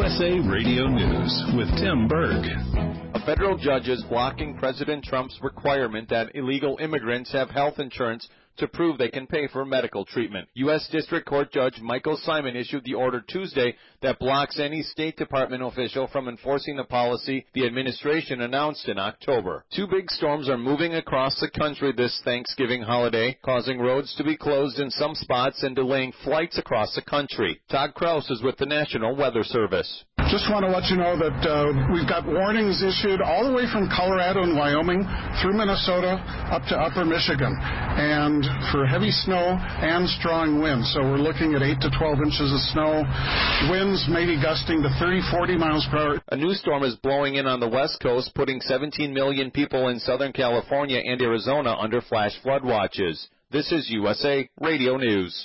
USA Radio News with Tim Berg. A federal judge is blocking President Trump's requirement that illegal immigrants have health insurance to prove they can pay for medical treatment. U.S. District Court Judge Michael Simon issued the order Tuesday that blocks any State Department official from enforcing the policy the administration announced in October. Two big storms are moving across the country this Thanksgiving holiday, causing roads to be closed in some spots and delaying flights across the country. Todd Kraus is with the National Weather Service. Just want to let you know that we've got warnings issued all the way from Colorado and Wyoming through Minnesota up to upper Michigan, and for heavy snow and strong winds. So we're looking at 8 to 12 inches of snow. Winds maybe gusting to 30, 40 miles per hour. A new storm is blowing in on the West Coast, putting 17 million people in Southern California and Arizona under flash flood watches. This is USA Radio News.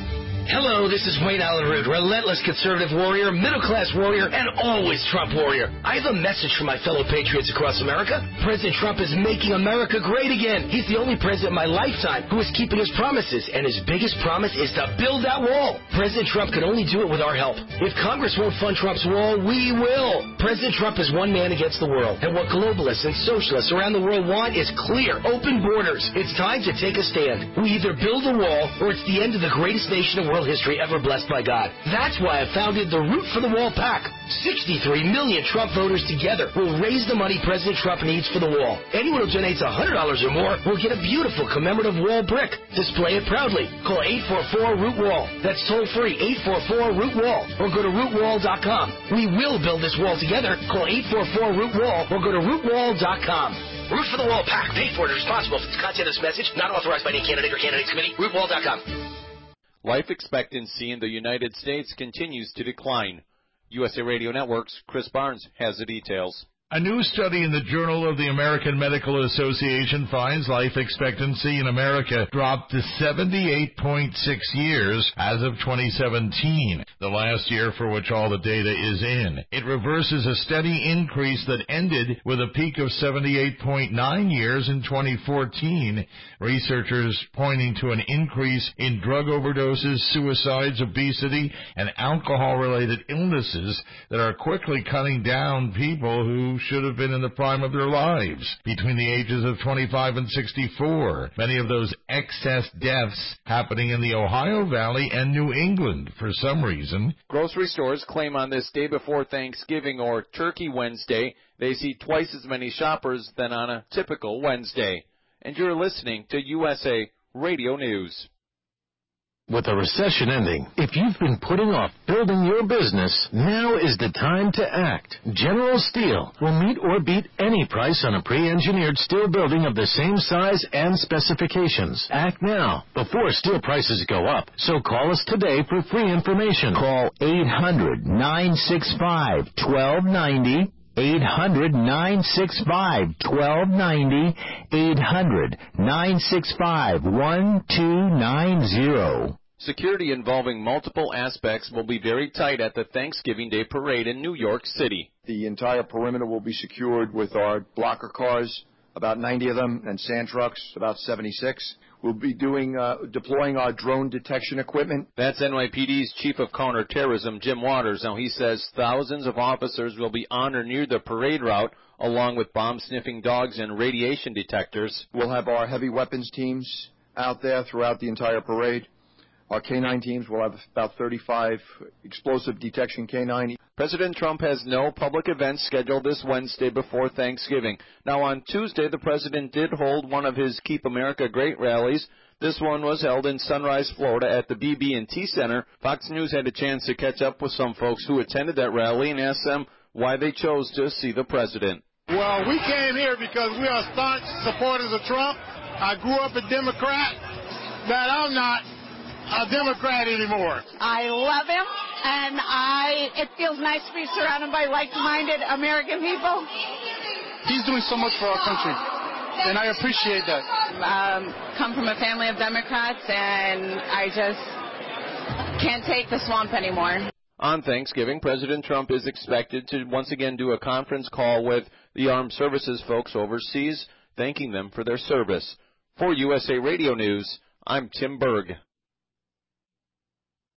Hello, this is Wayne Allen Root, relentless conservative warrior, middle-class warrior, and always Trump warrior. I have a message for my fellow patriots across America. President Trump is making America great again. He's the only president in my lifetime who is keeping his promises, and his biggest promise is to build that wall. President Trump can only do it with our help. If Congress won't fund Trump's wall, we will. President Trump is one man against the world, and what globalists and socialists around the world want is clear, open borders. It's time to take a stand. We either build a wall, or it's the end of the greatest nation in world history ever blessed by God. That's why I founded the Root for the Wall PAC. 63 million Trump voters together will raise the money President Trump needs for the wall. Anyone who donates $100 or more will get a beautiful commemorative wall brick. Display it proudly. Call 844-ROOT-WALL. That's toll free, 844-ROOT-WALL, or go to rootwall.com. We will build this wall together. Call 844-ROOT-WALL or go to rootwall.com. Root for the Wall PAC. Paid for and responsible for the content of this message. Not authorized by any candidate or candidates committee. Rootwall.com. Life expectancy in the United States continues to decline. USA Radio Network's Chris Barnes has the details. A new study in the Journal of the American Medical Association finds life expectancy in America dropped to 78.6 years as of 2017, the last year for which all the data is in. It reverses a steady increase that ended with a peak of 78.9 years in 2014, researchers pointing to an increase in drug overdoses, suicides, obesity, and alcohol-related illnesses that are quickly cutting down people who should have been in the prime of their lives, between the ages of 25 and 64. Many of those excess deaths happening in the Ohio Valley and New England for some reason. Grocery stores claim on this day before Thanksgiving, or Turkey Wednesday, they see twice as many shoppers than on a typical Wednesday. And you're listening to USA Radio News. With the recession ending, if you've been putting off building your business, now is the time to act. General Steel will meet or beat any price on a pre-engineered steel building of the same size and specifications. Act now, before steel prices go up. So call us today for free information. Call 800-965-1290. 800-965-1290, 800-965-1290. Security involving multiple aspects will be very tight at the Thanksgiving Day Parade in New York City. The entire perimeter will be secured with our blocker cars, about 90 of them, and sand trucks, about 76. We'll be deploying our drone detection equipment. That's NYPD's Chief of Counterterrorism, Jim Waters. Now, he says thousands of officers will be on or near the parade route, along with bomb-sniffing dogs and radiation detectors. We'll have our heavy weapons teams out there throughout the entire parade. Our K-9 teams will have about 35 explosive detection K-9. President Trump has no public events scheduled this Wednesday before Thanksgiving. Now, on Tuesday, the president did hold one of his Keep America Great rallies. This one was held in Sunrise, Florida at the BB&T Center. Fox News had a chance to catch up with some folks who attended that rally and asked them why they chose to see the president. Well, we came here because we are staunch supporters of Trump. I grew up a Democrat, but I'm not a Democrat anymore. I love him, and it feels nice to be surrounded by like-minded American people. He's doing so much for our country, and I appreciate that. Come from a family of Democrats, and I just can't take the swamp anymore. On Thanksgiving, President Trump is expected to once again do a conference call with the armed services folks overseas, thanking them for their service. For USA Radio News, I'm Tim Berg.